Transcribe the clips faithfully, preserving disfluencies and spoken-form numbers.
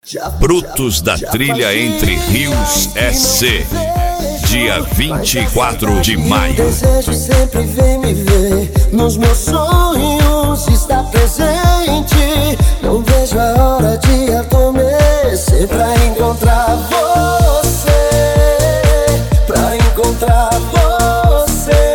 Brutos da Trilha Entre Rios S C, dia vinte e quatro de maio. O desejo sempre vem me ver, nos meus sonhos está presente. Não vejo a hora de adormecer pra encontrar você, pra encontrar você.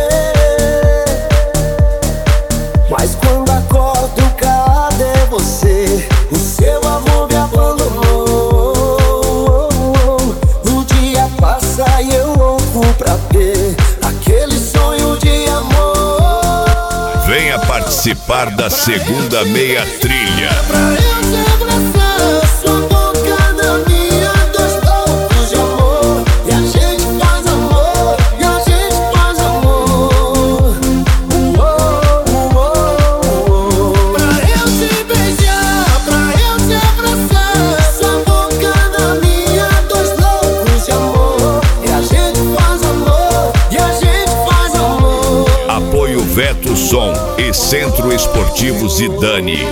Mas quando acordo, cadê você? O seu amor me abandonou. O dia passa e eu louco pra ver aquele sonho de amor. Venha participar da segunda meia trilha. Pra eu te abraçar, sua boca na minha, dois loucos de amor. E a gente faz amor, e a gente faz amor. Uou, uou, uou. Pra eu te beijar, pra eu te abraçar, sua boca na minha, dois loucos de amor. E a gente faz amor, e a gente faz amor. Apoio Veto Som e Centro Esportivo Zidane.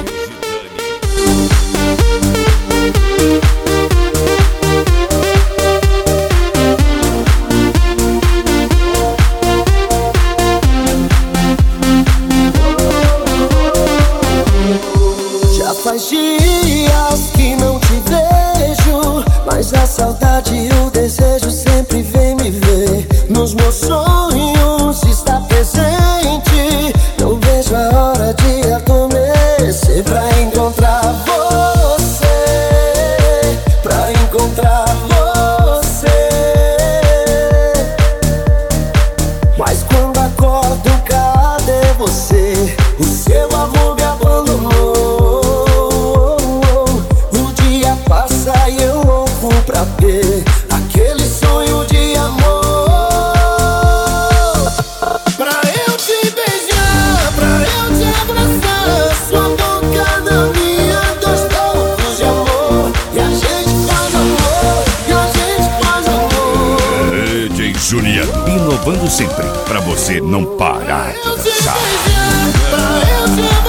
Já faz dias que não te vejo, mas a saudade e o desejo sempre vem me ver. Nos meus sonhos está presente. Não vejo a hora de adormecer pra encontrar você, pra encontrar você. Mas quando acordo, cadê você? O seu amor me abandonou. O dia passa e eu louco pra ver aquele sonho de amor. Pra eu te beijar, pra eu te abraçar, sua boca na minha, dois loucos de amor. E a gente faz amor, e a gente faz amor. D J Juliano, inovando sempre pra você não parar de dançar. Pra eu te